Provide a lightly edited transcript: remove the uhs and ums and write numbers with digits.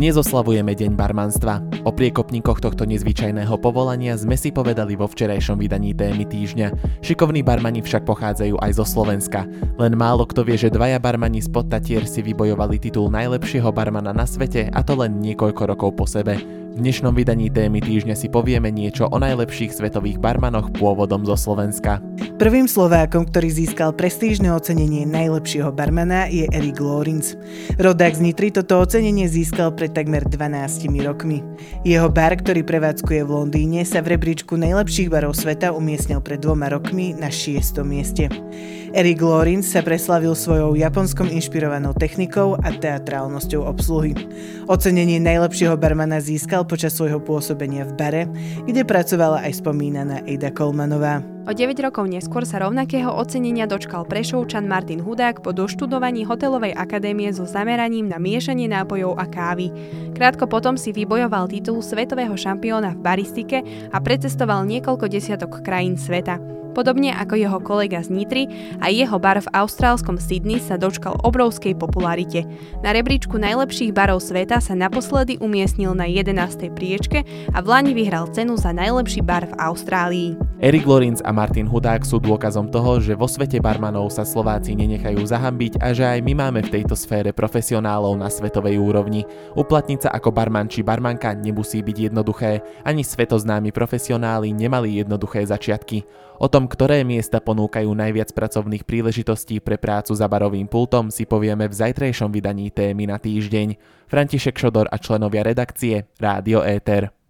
Dnes oslavujeme Deň barmanstva. O priekopníkoch tohto nezvyčajného povolania sme si povedali vo včerajšom vydaní témy týždňa. Šikovní barmani však pochádzajú aj zo Slovenska. Len málo kto vie, že dvaja barmani z Podtatier si vybojovali titul najlepšieho barmana na svete, a to len niekoľko rokov po sebe. V dnešnom vydaní témy týždňa si povieme niečo o najlepších svetových barmanoch pôvodom zo Slovenska. Prvým Slovákom, ktorý získal prestížne ocenenie najlepšieho barmana, je Erik Lorenz. Rodák z Nitry toto ocenenie získal pred takmer 12 rokmi. Jeho bar, ktorý prevádzkuje v Londýne, sa v rebríčku najlepších barov sveta umiestnil pred 2 rokmi na 6. mieste. Erik Lorenz sa preslavil svojou japonskom inšpirovanou technikou a teatrálnosťou obsluhy. Ocenenie najlepšieho barmana získal počas svojho pôsobenia v bare, kde pracovala aj spomínaná Ada Colemanová. O 9 rokov neskôr sa rovnakého ocenenia dočkal Prešovčan Martin Hudák po doštudovaní hotelovej akadémie so zameraním na miešanie nápojov a kávy. Krátko potom si vybojoval titul svetového šampióna v baristike a precestoval niekoľko desiatok krajín sveta. Podobne ako jeho kolega z Nitry, aj jeho bar v austrálskom Sydney sa dočkal obrovskej popularite. Na rebríčku najlepších barov sveta sa naposledy umiestnil na 11. priečke a vlani vyhral cenu za najlepší bar v Austrálii. Erik Lorenz a Martin Hudák sú dôkazom toho, že vo svete barmanov sa Slováci nenechajú zahambiť a že aj my máme v tejto sfére profesionálov na svetovej úrovni. Uplatniť sa ako barman či barmanka nemusí byť jednoduché, ani svetoznámi profesionáli nemali jednoduché začiatky. O tom, ktoré miesta ponúkajú najviac pracovných príležitostí pre prácu za barovým pultom, si povieme v zajtrajšom vydaní témy na týždeň. František Šodor a členovia redakcie Rádio Éter.